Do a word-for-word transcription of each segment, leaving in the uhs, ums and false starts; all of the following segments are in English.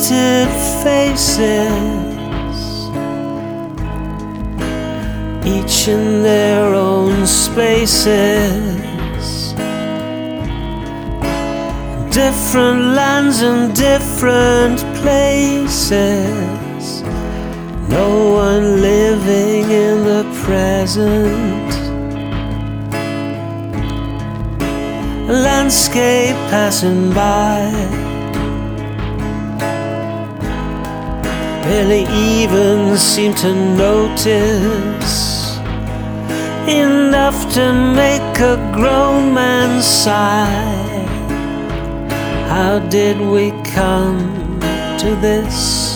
painted faces, each in their own spaces, different lands and different places, no one living in the present. A landscape passing by, barely even seem to notice, enough to make a grown man sigh. How did we come to this?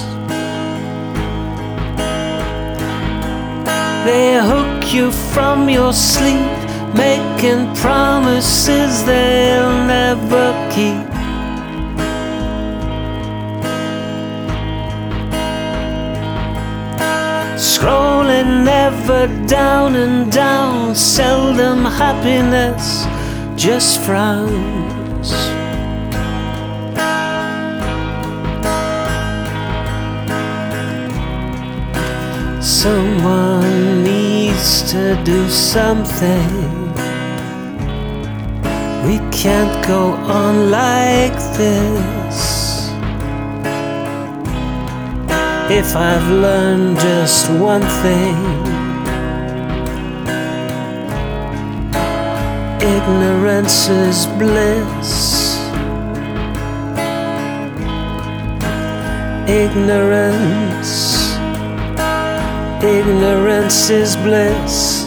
They hook you from your sleep, making promises they'll never keep. Scrolling ever down and down, seldom happiness, just frowns. Someone needs to do something. We can't go on like this. If I've learned just one thing, ignorance is bliss. Ignorance, ignorance is bliss.